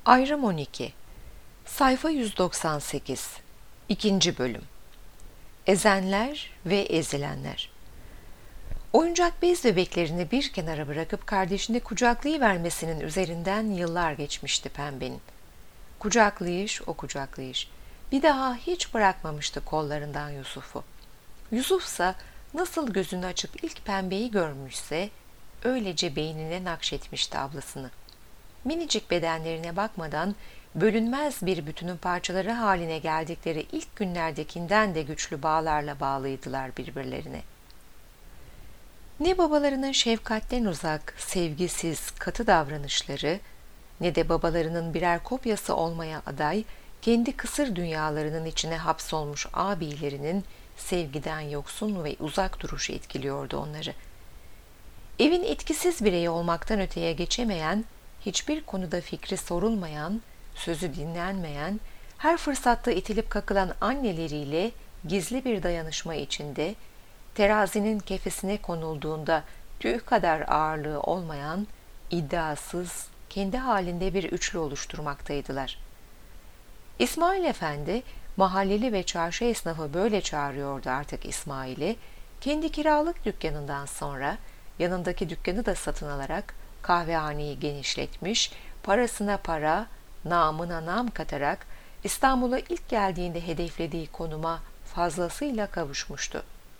Ayrım 12 Sayfa 198 İkinci Bölüm Ezenler ve Ezilenler. Oyuncak bez bebeklerini bir kenara bırakıp kardeşini kucaklayıvermesinin üzerinden yıllar geçmişti Pembe'nin. Kucaklayış o kucaklayış. Bir daha hiç bırakmamıştı kollarından Yusuf'u. Yusuf'sa nasıl gözünü açıp ilk Pembe'yi görmüşse öylece beynine nakşetmişti ablasını. Minicik bedenlerine bakmadan bölünmez bir bütünün parçaları haline geldikleri ilk günlerdekinden de güçlü bağlarla bağlıydılar birbirlerine. Ne babalarının şefkatten uzak, sevgisiz, katı davranışları, ne de babalarının birer kopyası olmaya aday, kendi kısır dünyalarının içine hapsolmuş abilerinin sevgiden yoksun ve uzak duruşu etkiliyordu onları. Evin etkisiz bireyi olmaktan öteye geçemeyen, hiçbir konuda fikri sorulmayan, sözü dinlenmeyen, her fırsatta itilip kakılan anneleriyle gizli bir dayanışma içinde, terazinin kefesine konulduğunda tüy kadar ağırlığı olmayan, iddiasız, kendi halinde bir üçlü oluşturmaktaydılar. İsmail Efendi, mahalleli ve çarşı esnafı böyle çağırıyordu artık İsmail'i, kendi kiralık dükkanından sonra yanındaki dükkanı da satın alarak kahvehaneyi genişletmiş, parasına para, namına nam katarak İstanbul'a ilk geldiğinde hedeflediği konuma fazlasıyla kavuşmuştu.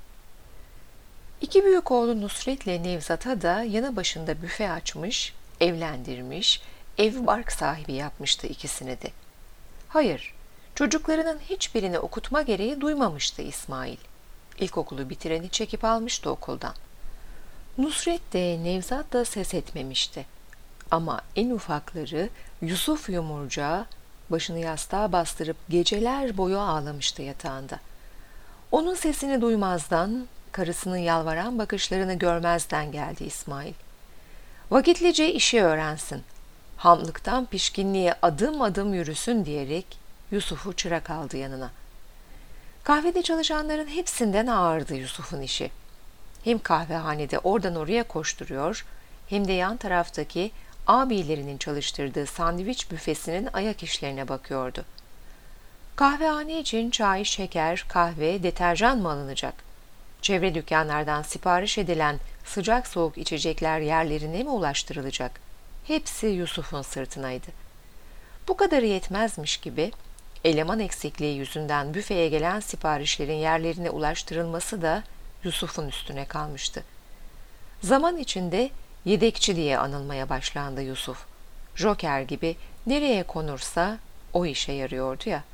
İki büyük oğlu Nusret'le Nevzat'a da yanı başında büfe açmış, evlendirmiş, ev bark sahibi yapmıştı ikisini de. Hayır, çocuklarının hiçbirini okutma gereği duymamıştı İsmail. İlkokulu bitireni çekip almıştı okuldan. Nusret de Nevzat da ses etmemişti. Ama en ufakları Yusuf yumurcağı başını yastığa bastırıp geceler boyu ağlamıştı yatağında. Onun sesini duymazdan, karısının yalvaran bakışlarını görmezden geldi İsmail. Vakitlice işi öğrensin, hamlıktan pişkinliğe adım adım yürüsün diyerek Yusuf'u çırak aldı yanına. Kahvede çalışanların hepsinden ağırdı Yusuf'un işi. Hem kahvehanede oradan oraya koşturuyor, hem de yan taraftaki abilerinin çalıştırdığı sandviç büfesinin ayak işlerine bakıyordu. Kahvehane için çay, şeker, kahve, deterjan mı alınacak? Çevre dükkanlardan sipariş edilen sıcak soğuk içecekler yerlerine mi ulaştırılacak? Hepsi Yusuf'un sırtınaydı. Bu kadarı yetmezmiş gibi, eleman eksikliği yüzünden büfeye gelen siparişlerin yerlerine ulaştırılması da Yusuf'un üstüne kalmıştı. Zaman içinde yedekçi diye anılmaya başlandı Yusuf. Joker gibi nereye konursa o işe yarıyordu ya.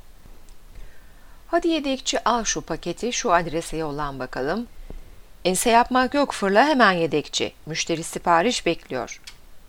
Hadi yedekçi al şu paketi şu adrese yollan bakalım. Ense yapmak yok, fırla hemen yedekçi. Müşteri sipariş bekliyor.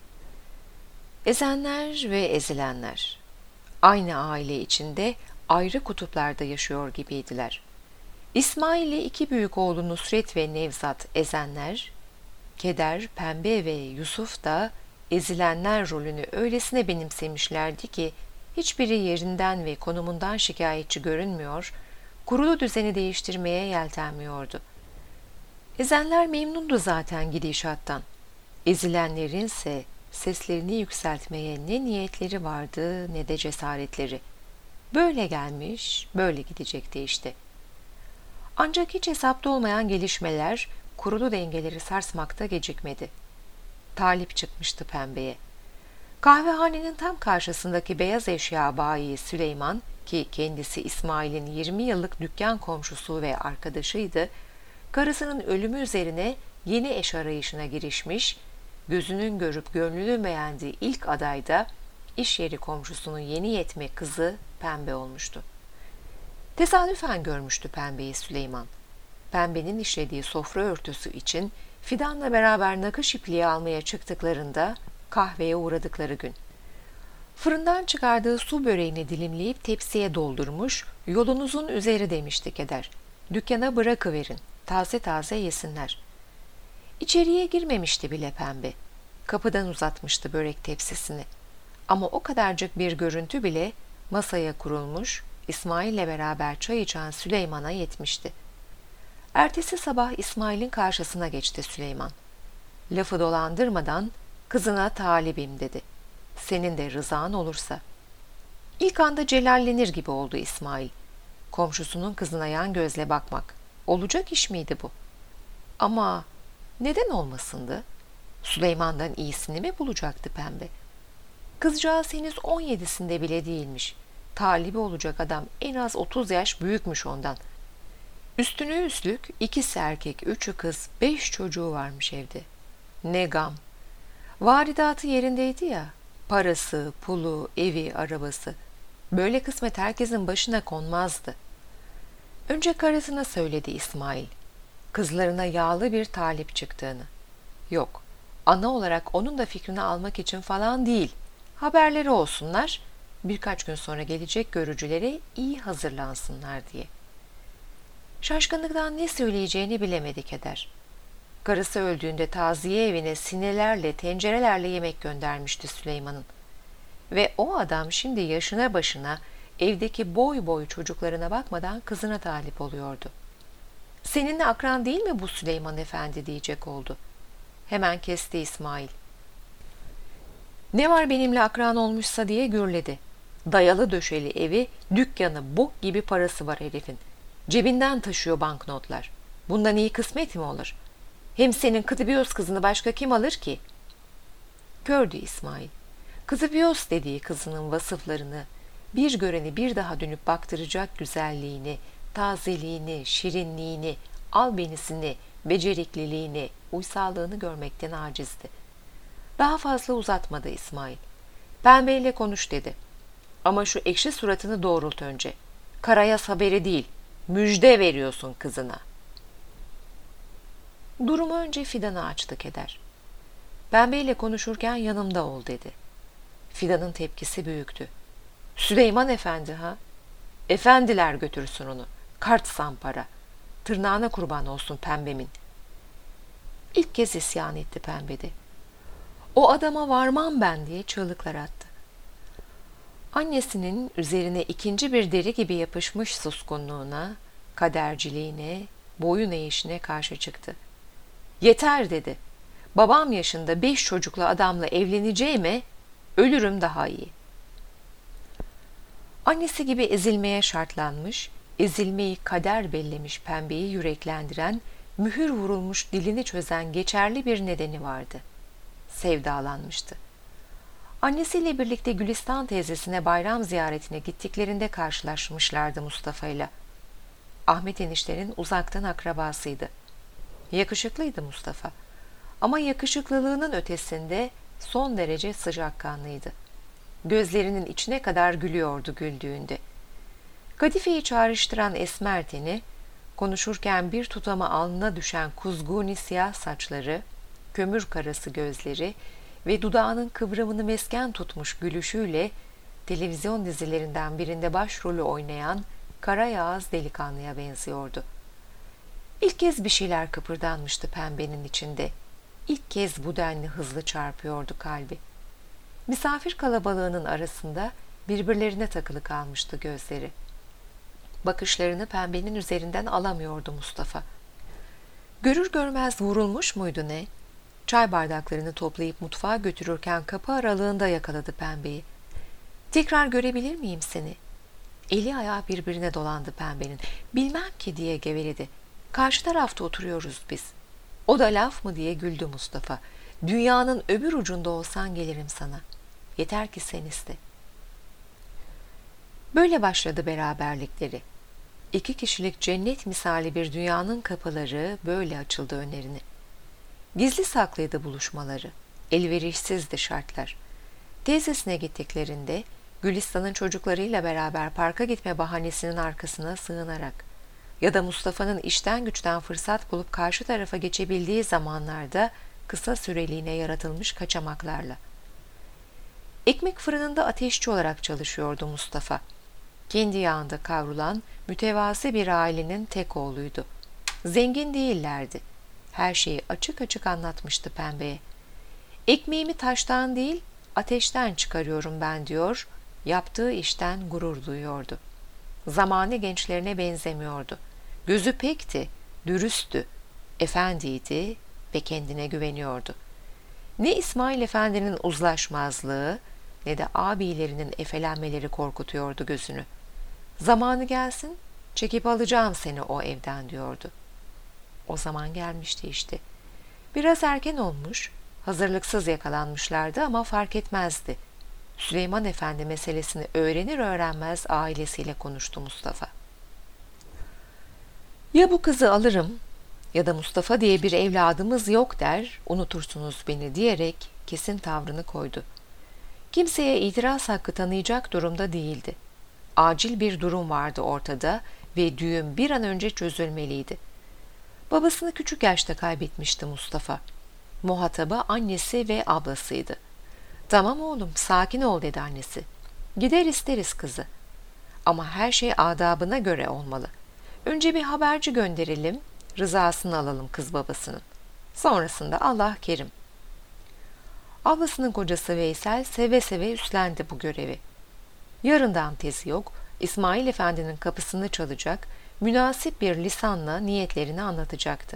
Ezenler ve ezilenler. Aynı aile içinde ayrı kutuplarda yaşıyor gibiydiler. İsmail'le iki büyük oğlu Nusret ve Nevzat ezenler, Keder, Pembe ve Yusuf da ezilenler rolünü öylesine benimsemişlerdi ki hiçbiri yerinden ve konumundan şikayetçi görünmüyor, kurulu düzeni değiştirmeye yeltenmiyordu. Ezenler memnundu zaten gidişattan. Ezilenlerinse seslerini yükseltmeye ne niyetleri vardı ne de cesaretleri. Böyle gelmiş, böyle gidecekti işte. Ancak hiç hesapta olmayan gelişmeler kurulu dengeleri sarsmakta gecikmedi. Talip çıkmıştı Pembe'ye. Kahvehanenin tam karşısındaki beyaz eşya bayi Süleyman, ki kendisi İsmail'in 20 yıllık dükkan komşusu ve arkadaşıydı, karısının ölümü üzerine yeni eş arayışına girişmiş, gözünün görüp gönlünün beğendiği ilk adayda iş yeri komşusunun yeni yetme kızı Pembe olmuştu. Tesadüfen görmüştü Pembe'yi Süleyman. Pembe'nin işlediği sofra örtüsü için Fidan'la beraber nakış ipliği almaya çıktıklarında kahveye uğradıkları gün. Fırından çıkardığı su böreğini dilimleyip tepsiye doldurmuş, yolunuzun üzeri demişti Keder. Dükkana bırakıverin, taze taze yesinler. İçeriye girmemişti bile Pembe. Kapıdan uzatmıştı börek tepsisini. Ama o kadarcık bir görüntü bile masaya kurulmuş, İsmail'le beraber çay içen Süleyman'a yetmişti. Ertesi sabah İsmail'in karşısına geçti Süleyman. Lafı dolandırmadan kızına talibim dedi. Senin de rızan olursa. İlk anda celallenir gibi oldu İsmail. Komşusunun kızına yan gözle bakmak olacak iş miydi bu? Ama neden olmasındı? Süleyman'dan iyisini mi bulacaktı pembe? Kızcağız henüz 17'sinde bile değilmiş. Talibi olacak adam en az 30 yaş büyükmüş ondan. Üstüne üstlük 2'si erkek, 3'ü kız, 5 çocuğu varmış evde. Ne gam. Varidatı yerindeydi ya. Parası, pulu, evi, arabası. Böyle kısmet herkesin başına konmazdı. Önce karısına söyledi İsmail. Kızlarına yağlı bir talip çıktığını. Yok, ana olarak onun da fikrini almak için falan değil. Haberleri olsunlar, birkaç gün sonra gelecek görücülere iyi hazırlansınlar diye. Şaşkınlıktan ne söyleyeceğini bilemedi Keder. Karısı öldüğünde taziye evine sinelerle, tencerelerle yemek göndermişti Süleyman'ın. Ve o adam şimdi yaşına başına evdeki boy boy çocuklarına bakmadan kızına talip oluyordu. Seninle akran değil mi bu Süleyman Efendi diyecek oldu. Hemen kesti İsmail. Ne var benimle akran olmuşsa diye gürledi. Dayalı döşeli evi, dükkanı, bok gibi parası var herifin. Cebinden taşıyor banknotlar. Bundan iyi kısmet mi olur? Hem senin Kıtıbiyos kızını başka kim alır ki? Gördü İsmail. Kıtıbiyos dediği kızının vasıflarını, bir göreni bir daha dönüp baktıracak güzelliğini, tazeliğini, şirinliğini, albenisini, becerikliliğini, uysallığını görmekten acizdi. Daha fazla uzatmadı İsmail. Pembeyle konuş dedi. Ama şu ekşi suratını doğrult önce. Karayaz haberi değil, müjde veriyorsun kızına. Durumu önce Fidan'a açtı Keder. Pembeyle konuşurken yanımda ol dedi. Fidan'ın tepkisi büyüktü. Süleyman Efendi ha? Efendiler götürsün onu. Kart zampara. Tırnağına kurban olsun pembemin. İlk kez isyan etti pembede. O adama varmam ben diye çığlıklar attı. Annesinin üzerine ikinci bir deri gibi yapışmış suskunluğuna, kaderciliğine, boyun eğişine karşı çıktı. Yeter dedi. Babam yaşında 5 çocuklu adamla evleneceğime ölürüm daha iyi. Annesi gibi ezilmeye şartlanmış, ezilmeyi kader bellemiş pembeyi yüreklendiren, mühür vurulmuş dilini çözen geçerli bir nedeni vardı. Sevdalanmıştı. Annesiyle birlikte Gülistan teyzesine bayram ziyaretine gittiklerinde karşılaşmışlardı Mustafa ile. Ahmet eniştenin uzaktan akrabasıydı. Yakışıklıydı Mustafa. Ama yakışıklılığının ötesinde son derece sıcakkanlıydı. Gözlerinin içine kadar gülüyordu güldüğünde. Kadifeyi çağrıştıran esmer teni, konuşurken bir tutama alnına düşen kuzguni siyah saçları, kömür karası gözleri ve dudağının kıvrımını mesken tutmuş gülüşüyle televizyon dizilerinden birinde başrolü oynayan kara yağız delikanlıya benziyordu. İlk kez bir şeyler kıpırdanmıştı pembenin içinde. İlk kez bu denli hızlı çarpıyordu kalbi. Misafir kalabalığının arasında birbirlerine takılı kalmıştı gözleri. Bakışlarını pembenin üzerinden alamıyordu Mustafa. Görür görmez vurulmuş muydu ne? Çay bardaklarını toplayıp mutfağa götürürken kapı aralığında yakaladı pembeyi. Tekrar görebilir miyim seni? Eli ayağı birbirine dolandı pembenin. Bilmem ki diye geveledi. Karşı tarafta oturuyoruz biz. O da laf mı diye güldü Mustafa. Dünyanın öbür ucunda olsan gelirim sana. Yeter ki sen iste. Böyle başladı beraberlikleri. 2 kişilik cennet misali bir dünyanın kapıları böyle açıldı önlerine. Gizli saklıydı buluşmaları. Elverişsizdi şartlar. Teyzesine gittiklerinde Gülistan'ın çocuklarıyla beraber parka gitme bahanesinin arkasına sığınarak ya da Mustafa'nın işten güçten fırsat bulup karşı tarafa geçebildiği zamanlarda kısa süreliğine yaratılmış kaçamaklarla. Ekmek fırınında ateşçi olarak çalışıyordu Mustafa. Kendi yağında kavrulan mütevazi bir ailenin tek oğluydu. Zengin değillerdi. Her şeyi açık açık anlatmıştı pembeye. Ekmeğimi taştan değil, ateşten çıkarıyorum ben diyor, yaptığı işten gurur duyuyordu. Zamanı gençlerine benzemiyordu. Gözü pekti, dürüsttü, efendiydi ve kendine güveniyordu. Ne İsmail Efendi'nin uzlaşmazlığı, ne de abilerinin efelenmeleri korkutuyordu gözünü. Zamanı gelsin, çekip alacağım seni o evden diyordu. O zaman gelmişti işte. Biraz erken olmuş, hazırlıksız yakalanmışlardı ama fark etmezdi. Süleyman Efendi meselesini öğrenir öğrenmez ailesiyle konuştu Mustafa. Ya bu kızı alırım ya da Mustafa diye bir evladımız yok der, unutursunuz beni diyerek kesin tavrını koydu. Kimseye itiraz hakkı tanıyacak durumda değildi. Acil bir durum vardı ortada ve düğün bir an önce çözülmeliydi. Babasını küçük yaşta kaybetmişti Mustafa. Muhatabı annesi ve ablasıydı. Tamam oğlum, sakin ol dedi annesi. Gider isteriz kızı. Ama her şey adabına göre olmalı. Önce bir haberci gönderelim, rızasını alalım kız babasının. Sonrasında Allah kerim. Ablasının kocası Veysel seve seve üstlendi bu görevi. Yarından tezi yok, İsmail Efendi'nin kapısını çalacak, münasip bir lisanla niyetlerini anlatacaktı.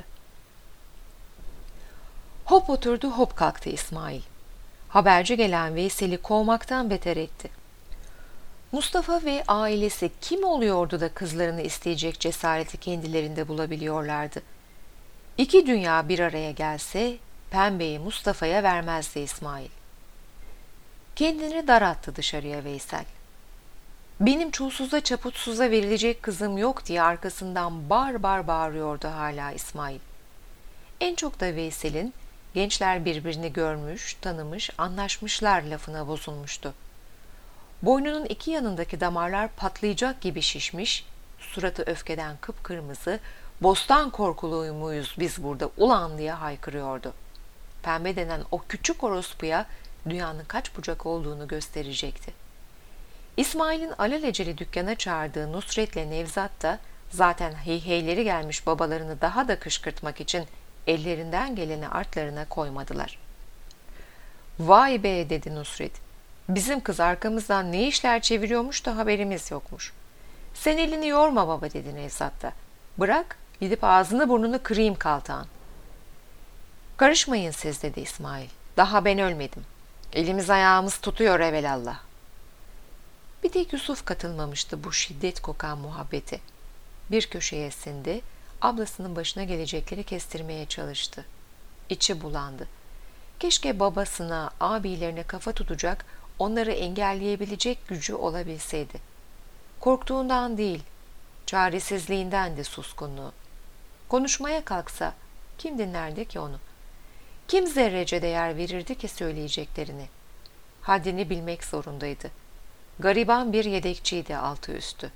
Hop oturdu, hop kalktı İsmail. Haberci gelen Veysel'i kovmaktan beter etti. Mustafa ve ailesi kim oluyordu da kızlarını isteyecek cesareti kendilerinde bulabiliyorlardı? İki dünya bir araya gelse pembeyi Mustafa'ya vermezdi İsmail. Kendini dar attı dışarıya Veysel. Benim çulsuza çaputsuza verilecek kızım yok diye arkasından bar bar bağırıyordu hala İsmail. En çok da Veysel'in gençler birbirini görmüş, tanımış, anlaşmışlar lafına bozulmuştu. Boynunun iki yanındaki damarlar patlayacak gibi şişmiş, suratı öfkeden kıpkırmızı, bostan korkulu muyuz biz burada ulan diye haykırıyordu. Pembe denen o küçük orospuya dünyanın kaç bucak olduğunu gösterecekti. İsmail'in alelacele dükkana çağırdığı Nusret'le Nevzat da zaten heyheyleri gelmiş babalarını daha da kışkırtmak için ellerinden geleni artlarına koymadılar. Vay be dedi Nusret. Bizim kız arkamızdan ne işler çeviriyormuş da haberimiz yokmuş. Sen elini yorma baba dedi Nevzat da. Bırak gidip ağzını burnunu kırayım kaltağın. Karışmayın siz dedi İsmail. Daha ben ölmedim. Elimiz ayağımız tutuyor evelallah. Bir tek Yusuf katılmamıştı bu şiddet kokan muhabbete. Bir köşeye sindi, ablasının başına gelecekleri kestirmeye çalıştı. İçi bulandı. Keşke babasına, abilerine kafa tutacak, onları engelleyebilecek gücü olabilseydi. Korktuğundan değil, çaresizliğinden de suskunluğu. Konuşmaya kalksa kim dinlerdi ki onu? Kim zerrece değer verirdi ki söyleyeceklerini? Haddini bilmek zorundaydı. Gariban bir yedekçiydi altı üstü.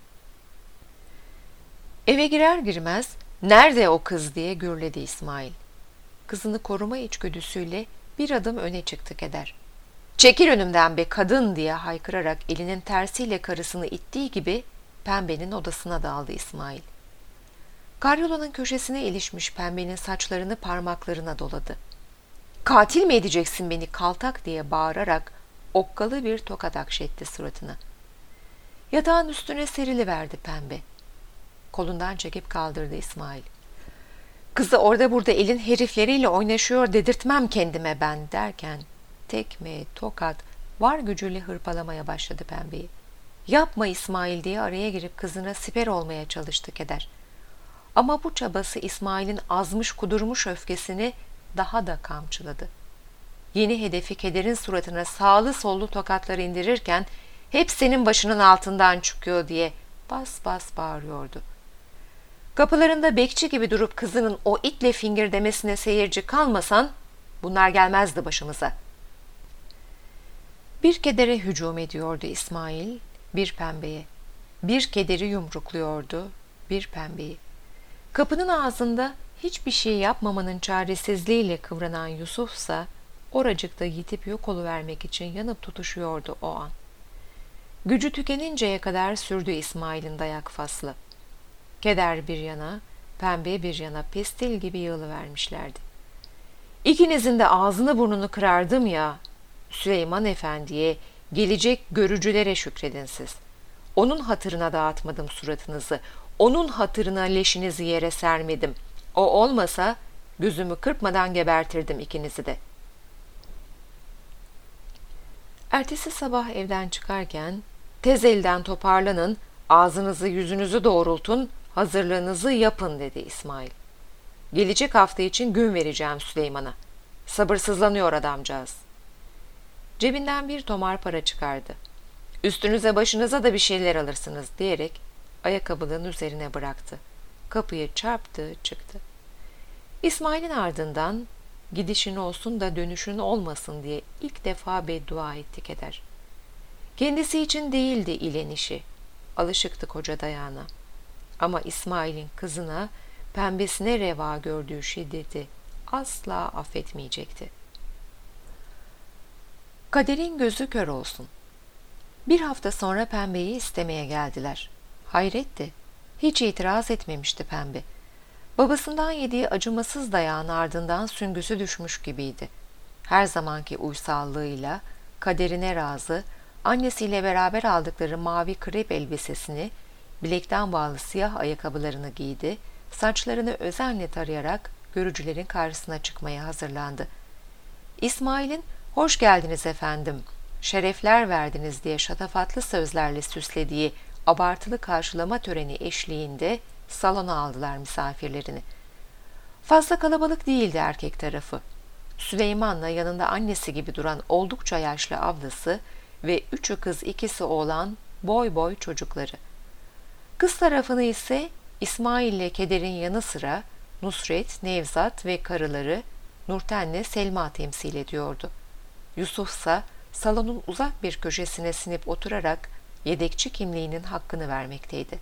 Eve girer girmez "Nerede o kız?" diye gürledi İsmail. Kızını koruma içgüdüsüyle bir adım öne çıktı Keder. "Çekil önümden be kadın!" diye haykırarak elinin tersiyle karısını ittiği gibi Pembe'nin odasına daldı İsmail. Karyolanın köşesine ilişmiş Pembe'nin saçlarını parmaklarına doladı. "Katil mi edeceksin beni kaltak?" diye bağırarak okkalı bir tokat akşetti suratına. Yatağın üstüne seriliverdi Pembe. Kolundan çekip kaldırdı İsmail. "Kızı orada burada elin herifleriyle oynaşıyor dedirtmem kendime ben" derken tekme, tokat var gücüyle hırpalamaya başladı Pembe'yi. "Yapma İsmail" diye araya girip kızına siper olmaya çalıştı Keder. Ama bu çabası İsmail'in azmış kudurmuş öfkesini daha da kamçıladı. Yeni hedefi Keder'in suratına sağlı sollu tokatlar indirirken "Hep senin başının altından çıkıyor" diye bas bas bağırıyordu. Kapılarında bekçi gibi durup kızının o itle fingir demesine seyirci kalmasan bunlar gelmezdi başımıza. Bir Keder'e hücum ediyordu İsmail, bir Pembe'ye. Bir Keder'i yumrukluyordu, bir Pembe'yi. Kapının ağzında hiçbir şey yapmamanın çaresizliğiyle kıvranan Yusuf'sa oracıkta yitip yok oluvermek için yanıp tutuşuyordu o an. Gücü tükeninceye kadar sürdü İsmail'in dayak faslı. Keder bir yana, Pembe bir yana pestil gibi yığılıvermişlerdi. "İkinizin de ağzını burnunu kırardım ya, Süleyman Efendi'ye, gelecek görücülere şükredin siz. Onun hatırına dağıtmadım suratınızı, onun hatırına leşinizi yere sermedim. O olmasa gözümü kırpmadan gebertirdim ikinizi de." Ertesi sabah evden çıkarken, "Tez elden toparlanın, ağzınızı yüzünüzü doğrultun, hazırlığınızı yapın," dedi İsmail. "Gelecek hafta için gün vereceğim Süleyman'a. Sabırsızlanıyor adamcağız." Cebinden bir tomar para çıkardı. "Üstünüze başınıza da bir şeyler alırsınız," diyerek ayakkabılığın üzerine bıraktı. Kapıyı çarptı, çıktı. İsmail'in ardından "Gidişin olsun da dönüşün olmasın," diye ilk defa beddua etti Keder. Kendisi için değildi ilenişi. Alışıktı koca dayağına. Ama İsmail'in kızına, pembesine reva gördüğü şiddeti asla affetmeyecekti. Kaderin gözü kör olsun. Bir hafta sonra Pembe'yi istemeye geldiler. Hayretti. Hiç itiraz etmemişti Pembe. Babasından yediği acımasız dayağın ardından süngüsü düşmüş gibiydi. Her zamanki uysallığıyla, kaderine razı, annesiyle beraber aldıkları mavi krep elbisesini, bilekten bağlı siyah ayakkabılarını giydi, saçlarını özenle tarayarak görücülerin karşısına çıkmaya hazırlandı. İsmail'in "Hoş geldiniz efendim, şerefler verdiniz," diye şatafatlı sözlerle süslediği abartılı karşılama töreni eşliğinde salona aldılar misafirlerini. Fazla kalabalık değildi erkek tarafı. Süleyman'la yanında annesi gibi duran oldukça yaşlı ablası ve 3'ü kız 2'si oğlan boy boy çocukları. Kız tarafını ise İsmail ile Keder'in yanı sıra Nusret, Nevzat ve karıları Nurten'le Selma temsil ediyordu. Yusuf'sa salonun uzak bir köşesine sinip oturarak yedekçi kimliğinin hakkını vermekteydi.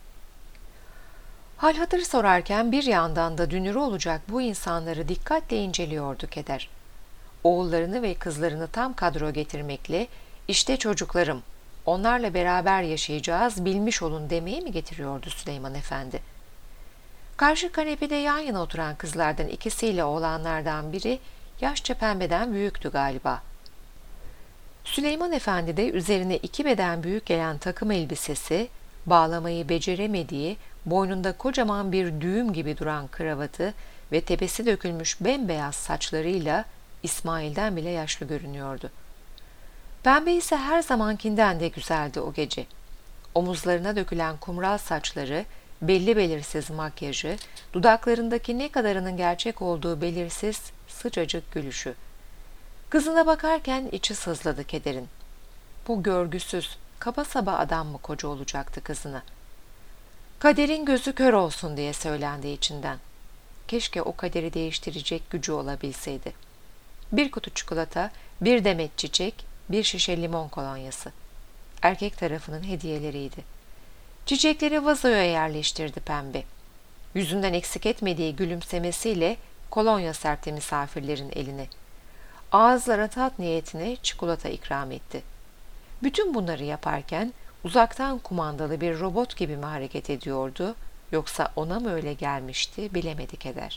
Hal hatır sorarken bir yandan da dünürü olacak bu insanları dikkatle inceliyordu Keder. Oğullarını ve kızlarını tam kadro getirmekle "İşte çocuklarım, onlarla beraber yaşayacağız, bilmiş olun," demeye mi getiriyordu Süleyman Efendi? Karşı kanepede yan yana oturan kızlardan ikisiyle oğlanlardan biri yaşça Pembe'den büyüktü galiba. Süleyman Efendi de üzerine 2 beden büyük gelen takım elbisesi, bağlamayı beceremediği, boynunda kocaman bir düğüm gibi duran kravatı ve tepesi dökülmüş bembeyaz saçlarıyla İsmail'den bile yaşlı görünüyordu. Pembe ise her zamankinden de güzeldi o gece. Omuzlarına dökülen kumral saçları, belli belirsiz makyajı, dudaklarındaki ne kadarının gerçek olduğu belirsiz sıcacık gülüşü. Kızına bakarken içi sızladı Keder'in. Bu görgüsüz, kaba saba adam mı koca olacaktı kızına? "Kaderin gözü kör olsun," diye söylendi içinden. Keşke o kaderi değiştirecek gücü olabilseydi. Bir kutu çikolata, bir demet çiçek, bir şişe limon kolonyası. Erkek tarafının hediyeleriydi. Çiçekleri vazoya yerleştirdi Pembe. Yüzünden eksik etmediği gülümsemesiyle kolonya serpti misafirlerin eline. Ağızlara tat niyetine çikolata ikram etti. Bütün bunları yaparken uzaktan kumandalı bir robot gibi mi hareket ediyordu, yoksa ona mı öyle gelmişti bilemedi Keder.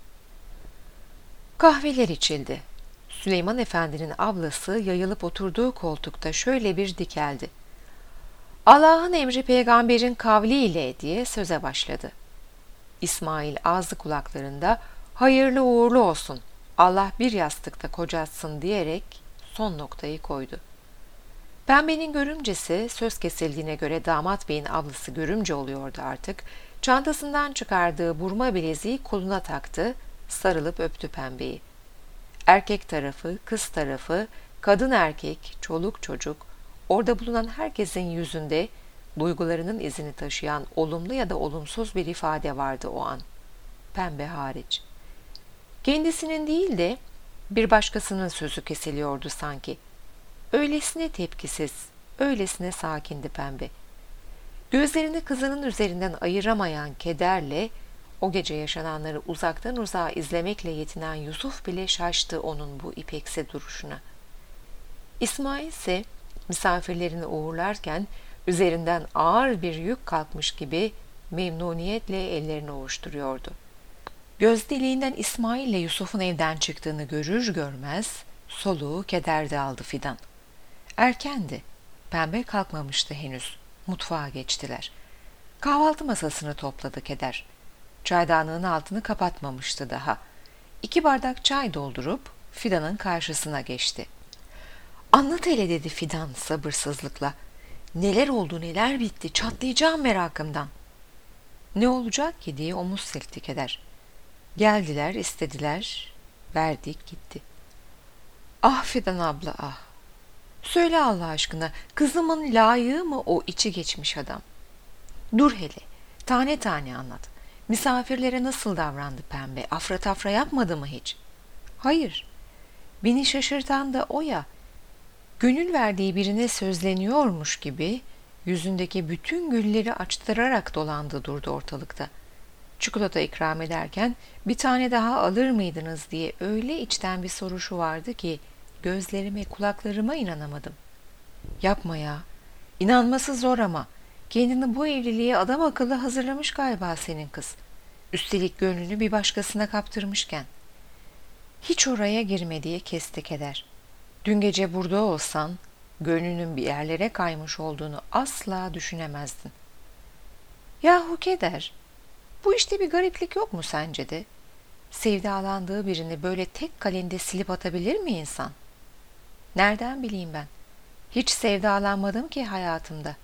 Kahveler içildi. Süleyman Efendi'nin ablası yayılıp oturduğu koltukta şöyle bir dikeldi. "Allah'ın emri peygamberin kavliyle," diye söze başladı. İsmail ağzı kulaklarında "Hayırlı uğurlu olsun, Allah bir yastıkta kocatsın," diyerek son noktayı koydu. Pembe'nin görümcesi, söz kesildiğine göre damat beyin ablası görümce oluyordu artık, çantasından çıkardığı burma bileziği koluna taktı, sarılıp öptü Pembe'yi. Erkek tarafı, kız tarafı, kadın erkek, çoluk çocuk, orada bulunan herkesin yüzünde duygularının izini taşıyan olumlu ya da olumsuz bir ifade vardı o an. Pembe hariç. Kendisinin değil de bir başkasının sözü kesiliyordu sanki. Öylesine tepkisiz, öylesine sakindi Pembe. Gözlerini kızının üzerinden ayıramayan kederle o gece yaşananları uzaktan uzağa izlemekle yetinen Yusuf bile şaştı onun bu ipeksi duruşuna. İsmail ise misafirlerini uğurlarken üzerinden ağır bir yük kalkmış gibi memnuniyetle ellerini ovuşturuyordu. Göz deliğinden İsmail ile Yusuf'un evden çıktığını görür görmez soluğu kederde aldı Fidan. Erkendi. Pembe kalkmamıştı henüz. Mutfağa geçtiler. Kahvaltı masasını topladı Keder. Çaydanlığın altını kapatmamıştı daha. 2 bardak çay doldurup Fidan'ın karşısına geçti. Anlat hele dedi Fidan sabırsızlıkla. Neler oldu neler bitti, çatlayacağım merakımdan. Ne olacak ki diye omuz silkti Keder. Geldiler, istediler, verdik gitti. Ah Fidan abla ah. Söyle Allah aşkına, kızımın layığı mı o içi geçmiş adam? Dur hele, tane tane anlat. Misafirlere nasıl davrandı Pembe? Afra tafra yapmadı mı hiç? Hayır. Beni şaşırtan da o ya. Gönül verdiği birine sözleniyormuş gibi yüzündeki bütün gülleri açtırarak dolandı durdu ortalıkta. Çikolata ikram ederken bir tane daha alır mıydınız diye öyle içten bir soruşu vardı ki gözlerime kulaklarıma inanamadım. Yapma ya. İnanması zor ama. Kendini bu evliliğe adam akıllı hazırlamış galiba senin kız. Üstelik gönlünü bir başkasına kaptırmışken. Hiç oraya girme diye kesti Keder. Dün gece burada olsan gönlünün bir yerlere kaymış olduğunu asla düşünemezdin. Yahu Keder, bu işte bir gariplik yok mu sence de? Sevdalandığı birini böyle tek kalende silip atabilir mi insan? Nereden bileyim ben? Hiç sevdalanmadım ki hayatımda.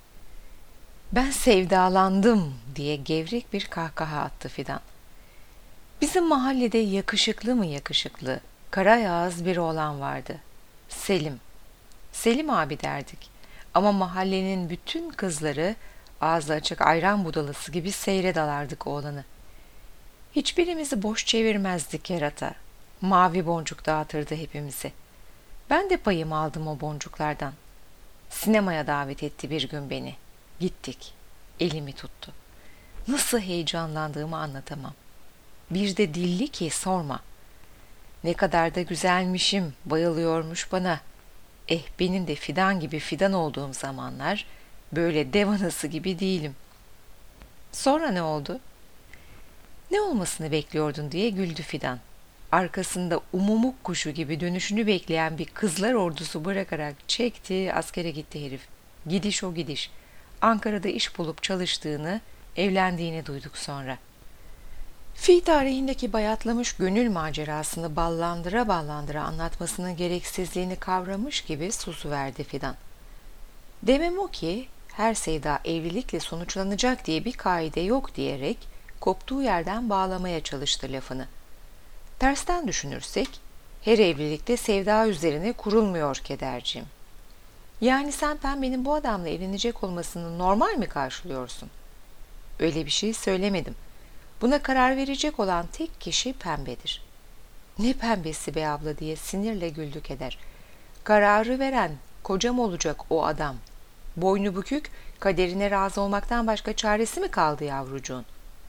Ben sevdalandım diye gevrek bir kahkaha attı Fidan. Bizim mahallede yakışıklı mı yakışıklı, kara yağız bir oğlan vardı. Selim. Selim abi derdik. Ama mahallenin bütün kızları ağzı açık ayran budalısı gibi seyre dalardık oğlanı. Hiçbirimizi boş çevirmezdik kerata. Mavi boncuk dağıtırdı hepimizi. Ben de payımı aldım o boncuklardan. Sinemaya davet etti bir gün beni. Gittik. Elimi tuttu. Nasıl heyecanlandığımı anlatamam. Bir de dilli ki sorma. Ne kadar da güzelmişim, bayılıyormuş bana. Benim de Fidan gibi fidan olduğum zamanlar böyle dev anası gibi değilim. Sonra ne oldu? Ne olmasını bekliyordun diye güldü Fidan. Arkasında umumuk kuşu gibi dönüşünü bekleyen bir kızlar ordusu bırakarak çekti, askere gitti herif. Gidiş o gidiş. Ankara'da iş bulup çalıştığını, evlendiğini duyduk sonra. Fi tarihindeki bayatlamış gönül macerasını ballandıra ballandıra anlatmasının gereksizliğini kavramış gibi susuverdi Fidan. Demem o ki her sevda evlilikle sonuçlanacak diye bir kaide yok diyerek koptuğu yerden bağlamaya çalıştı lafını. Tersten düşünürsek her evlilikte sevda üzerine kurulmuyor Kederciğim. Yani sen Pembe'nin bu adamla evlenecek olmasını normal mi karşılıyorsun? Öyle bir şey söylemedim. Buna karar verecek olan tek kişi Pembe'dir. Ne pembesi be abla diye sinirle güldü Keder. Kararı veren kocam olacak o adam. Boynu bükük, kaderine razı olmaktan başka çaresi mi kaldı yavrucuğun?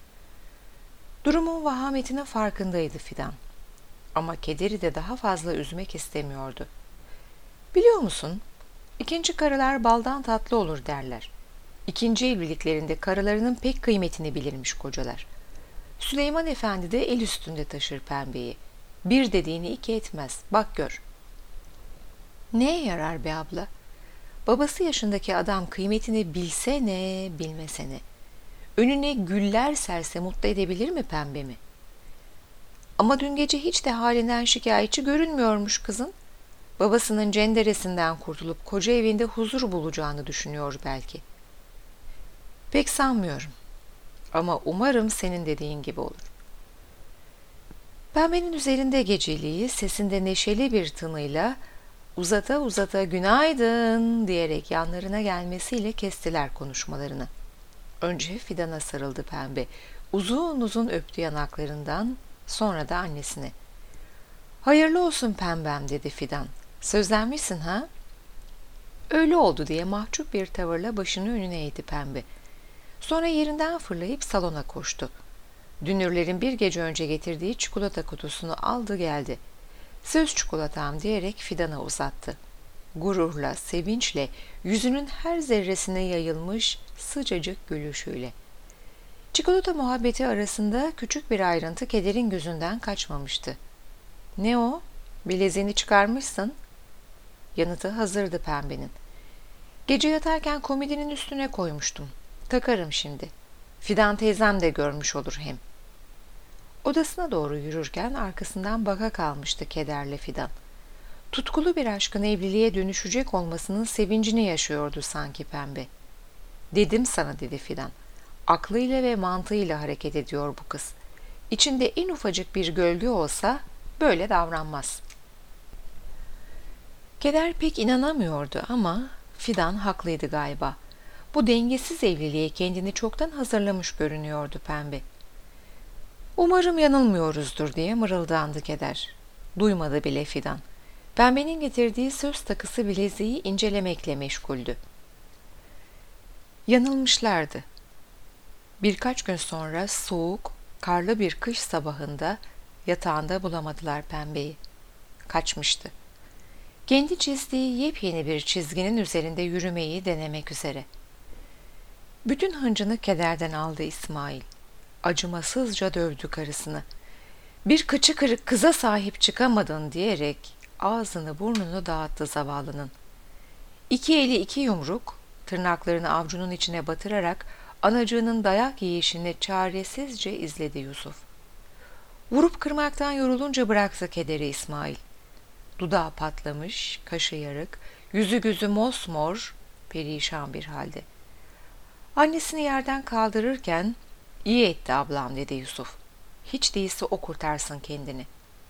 Durumun vahametine farkındaydı Fidan. Ama Keder'i de daha fazla üzmek istemiyordu. Biliyor musun, ikinci karılar baldan tatlı olur derler. İkinci evliliklerinde karılarının pek kıymetini bilirmiş kocalar. Süleyman Efendi de el üstünde taşır Pembe'yi. Bir dediğini iki etmez, bak gör. Neye yarar be abla? Babası yaşındaki adam kıymetini bilse ne, bilmese ne. Önüne güller serse mutlu edebilir mi Pembemi? Ama dün gece hiç de halinden şikayetçi görünmüyormuş kızın. Babasının cenderesinden kurtulup koca evinde huzur bulacağını düşünüyor belki. Pek sanmıyorum. Ama umarım senin dediğin gibi olur. Pembenin üzerinde geceliği sesinde neşeli bir tınıyla uzata uzata günaydın diyerek yanlarına gelmesiyle kestiler konuşmalarını. Önce Fidan'a sarıldı Pembe. Uzun uzun öptü yanaklarından, sonra da annesine. Hayırlı olsun Pembem dedi Fidan. Sözlenmişsin ha? Öyle oldu diye mahcup bir tavırla başını önüne eğdi Pembe. Sonra yerinden fırlayıp salona koştu. Dünürlerin bir gece önce getirdiği çikolata kutusunu aldı geldi. Söz çikolatam diyerek Fidan'a uzattı. Gururla, sevinçle, yüzünün her zerresine yayılmış sıcacık gülüşüyle. Çikolata muhabbeti arasında küçük bir ayrıntı Keder'in gözünden kaçmamıştı. Ne o? Bileziğini çıkarmışsın. Yanıtı hazırdı Pembe'nin. Gece yatarken komodinin üstüne koymuştum. Takarım şimdi. Fidan teyzem de görmüş olur hem. Odasına doğru yürürken arkasından baka kalmıştı Keder'le Fidan. Tutkulu bir aşkın evliliğe dönüşecek olmasının sevincini yaşıyordu sanki Pembe. Dedim sana dedi Fidan. Aklıyla ve mantığıyla hareket ediyor bu kız. İçinde en ufacık bir gölge olsa böyle davranmaz. Keder pek inanamıyordu ama Fidan haklıydı galiba. Bu dengesiz evliliğe kendini çoktan hazırlamış görünüyordu Pembe. Umarım yanılmıyoruzdur diye mırıldandı Keder. Duymadı bile Fidan. Pembe'nin getirdiği söz takısı bileziği incelemekle meşguldü. Yanılmışlardı. Birkaç gün sonra soğuk, karlı bir kış sabahında yatağında bulamadılar Pembe'yi. Kaçmıştı. Kendi çizdiği yepyeni bir çizginin üzerinde yürümeyi denemek üzere. Bütün hıncını Kederden aldı İsmail. Acımasızca dövdü karısını. Bir kıçı kırık kıza sahip çıkamadın diyerek ağzını burnunu dağıttı zavallının. İki eli iki yumruk, tırnaklarını avcunun içine batırarak anacığının dayak yiyişini çaresizce izledi Yusuf. Vurup kırmaktan yorulunca bıraktı Keder'i İsmail. Dudağı patlamış, kaşı yarık, yüzü gözü mosmor, perişan bir halde. Annesini yerden kaldırırken, "İyi etti ablam" dedi Yusuf. "Hiç değilse o kurtarsın kendini."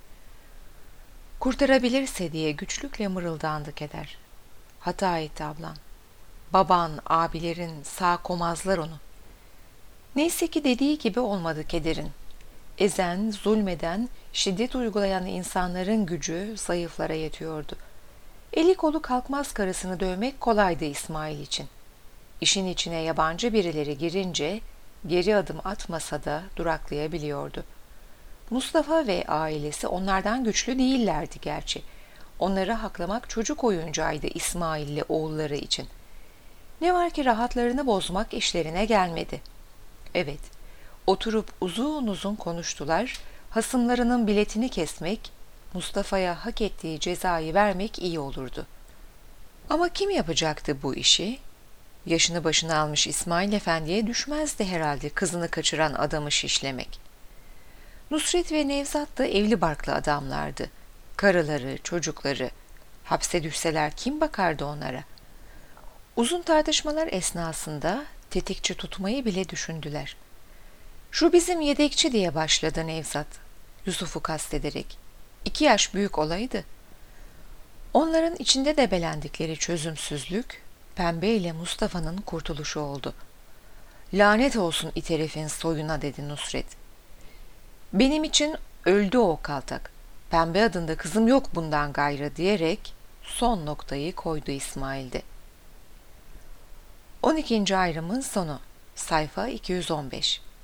Kurtarabilirse diye güçlükle mırıldandı Keder. "Hata etti ablam. Baban, abilerin sağ komazlar onu." Neyse ki dediği gibi olmadı Keder'in. Ezen, zulmeden, şiddet uygulayan insanların gücü zayıflara yetiyordu. Eli kolu kalkmaz karısını dövmek kolaydı İsmail için. İşin içine yabancı birileri girince geri adım atmasa da duraklayabiliyordu. Mustafa ve ailesi onlardan güçlü değillerdi gerçi. Onları haklamak çocuk oyuncağıydı İsmail'le oğulları için. Ne var ki rahatlarını bozmak işlerine gelmedi. Evet, oturup uzun uzun konuştular, hasımlarının biletini kesmek, Mustafa'ya hak ettiği cezayı vermek iyi olurdu. Ama kim yapacaktı bu işi? Yaşını başına almış İsmail Efendi'ye düşmezdi herhalde kızını kaçıran adamı şişlemek. Nusret ve Nevzat da evli barklı adamlardı. Karıları, çocukları. Hapse düşseler kim bakardı onlara? Uzun tartışmalar esnasında tetikçi tutmayı bile düşündüler. "Şu bizim yedekçi" diye başladı Nevzat, Yusuf'u kastederek. 2 yaş büyük olaydı. Onların içinde de belendikleri çözümsüzlük, Pembe ile Mustafa'nın kurtuluşu oldu. "Lanet olsun it herifin soyuna" dedi Nusret. "Benim için öldü o kaltak. Pembe adında kızım yok bundan gayrı" diyerek son noktayı koydu İsmail'de. 12. ayrımın sonu. Sayfa 215.